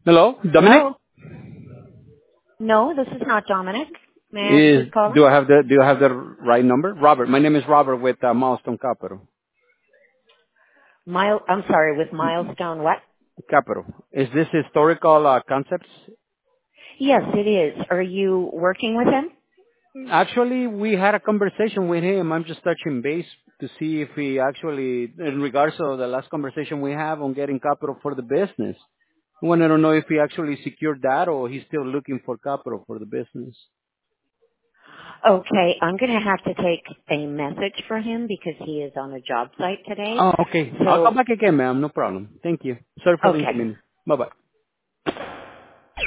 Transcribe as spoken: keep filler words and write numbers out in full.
Hello, Dominic? Hello? No, this is not Dominic. May I ask Is who's calling? do I have the do you have the right number? Robert. My name is Robert with uh, Milestone Capital. Mile, I'm sorry, with Milestone what? Capital. Is this historical uh, concepts? Yes, it is. Are you working with him? Actually, we had a conversation with him. I'm just touching base to see if he actually, in regards to the last conversation we have on getting capital for the business. I wanted to know if he actually secured that or he's still looking for capital for the business. Okay, I'm going to have to take a message for him because he is on a job site today. Oh, okay. I'll So, come back again, ma'am. No problem. Thank you. Sorry for the okay. inconvenience. Bye-bye.